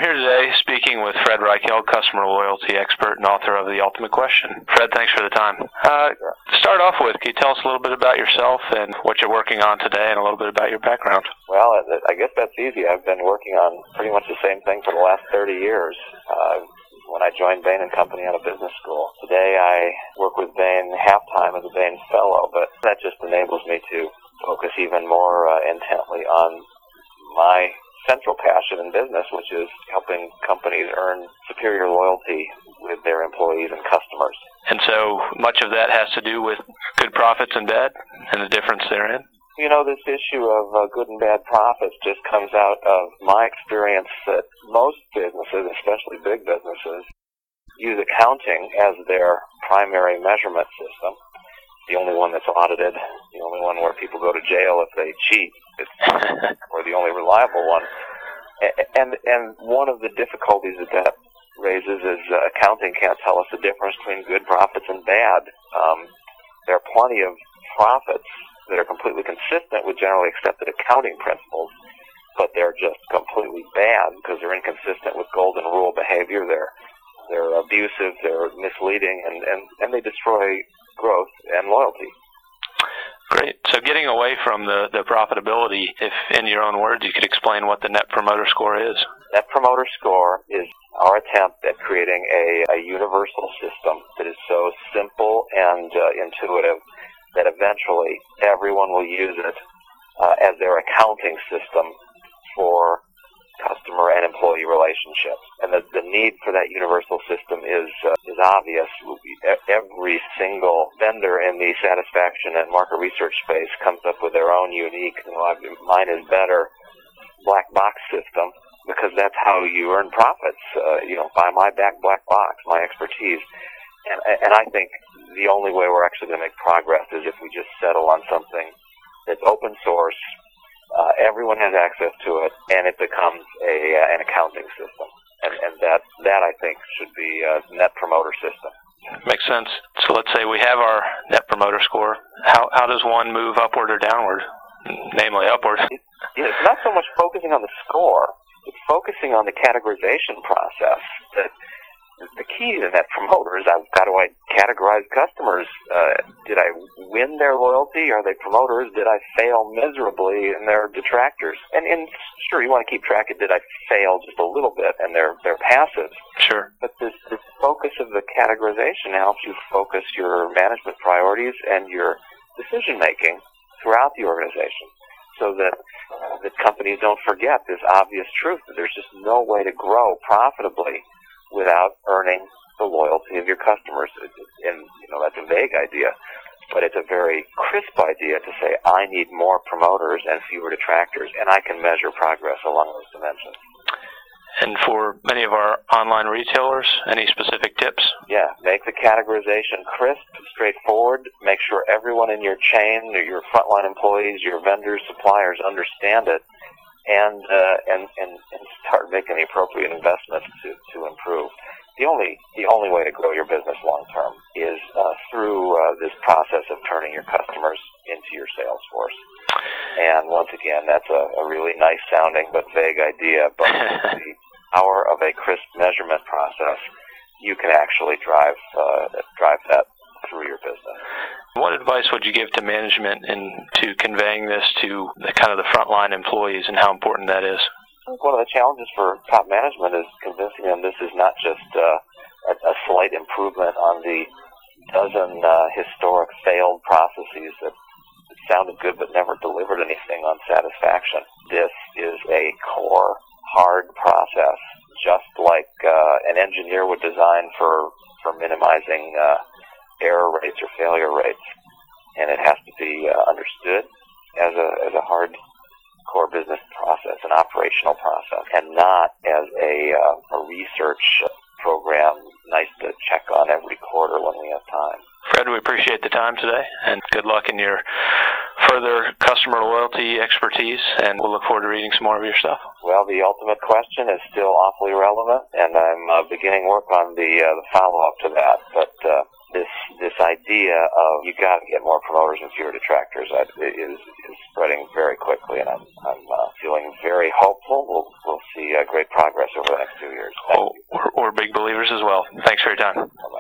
here today speaking with Fred Reichheld, customer loyalty expert and author of The Ultimate Question. Fred, thanks for the time. To start off with, can you tell us a little bit about yourself and what you're working on today and a little bit about your background? Well, I guess that's easy. I've been working on pretty much the same thing for the last 30 years. When I joined Bain & Company out of business school. Today I work with Bain half-time as a Bain Fellow, but that just enables me to focus even more intently on my central passion in business, which is helping companies earn superior loyalty with their employees and customers. And so much of that has to do with good profits and bad and the difference therein? You know, this issue of good and bad profits just comes out of my experience that most businesses, especially big businesses, use accounting as their primary measurement system. The only one that's audited, the only one where people go to jail if they cheat, or the only reliable one. And one of the difficulties that raises is accounting can't tell us the difference between good profits and bad. There are plenty of profits that are completely consistent with generally accepted accounting principles, but they're just completely bad because they're inconsistent with golden rule behavior. They're abusive, they're misleading, and they destroy growth and loyalty. Great. So getting away from the profitability, if in your own words you could explain what the Net Promoter Score is. Net Promoter Score is our attempt at creating a universal system that is so simple and intuitive that eventually everyone will use it as their accounting system for customer and employee relationships. And the need for that universal system is obvious. Every single vendor in the satisfaction and market research space comes up with their own unique, mine is better, black box system, because that's how you earn profits. Buy my black box, my expertise. And I think the only way we're actually going to make progress is if we just settle on something that's open source, everyone has access to it, and it becomes an accounting system. And that I think should be a Net Promoter System. Makes sense. So let's say we have our Net Promoter Score. How does one move upward or downward? Namely, upward. It's not so much focusing on the score. It's focusing on the categorization process. The key to Net Promoter is how do I categorize customers? Did I win their loyalty? Are they promoters? Did I fail miserably and they're detractors? And sure, you want to keep track of did I fail just a little bit and they're passives. Sure. But this focus of the categorization helps you focus your management priorities and your decision-making throughout the organization so that companies don't forget this obvious truth that there's just no way to grow profitably without earning the loyalty of your customers. And, that's a vague idea, but it's a very crisp idea to say, I need more promoters and fewer detractors, and I can measure progress along those dimensions. And for many of our online retailers, any specific tips? Yeah, make the categorization crisp, straightforward. Make sure everyone in your chain, your frontline employees, your vendors, suppliers understand it, and start making the appropriate investments to improve. The only way to grow your business long term is through this process of turning your customers into your sales force. And once again, that's a really nice sounding but vague idea, but the power of a crisp measurement process, you can actually drive that through your business. What advice would you give to management to conveying this to the frontline employees and how important that is? One of the challenges for top management is convincing them this is not just a slight improvement on the dozen historic failed processes that sounded good but never delivered anything on satisfaction. This is a core, hard process, just like an engineer would design for minimizing error rates or failure rates. And it has to be understood as a hard core business process, an operational process, and not as a research program nice to check on every quarter when we have time. Fred, we appreciate the time today, and good luck in your further customer loyalty expertise, and we'll look forward to reading some more of your stuff. Well, The Ultimate Question is still awfully relevant, and I'm beginning work on the follow-up to that, but this idea of you got to get more promoters and fewer detractors is spreading very quickly, and I'm feeling very hopeful. We'll see great progress over the next 2 years. We're big believers as well. Thanks for your time.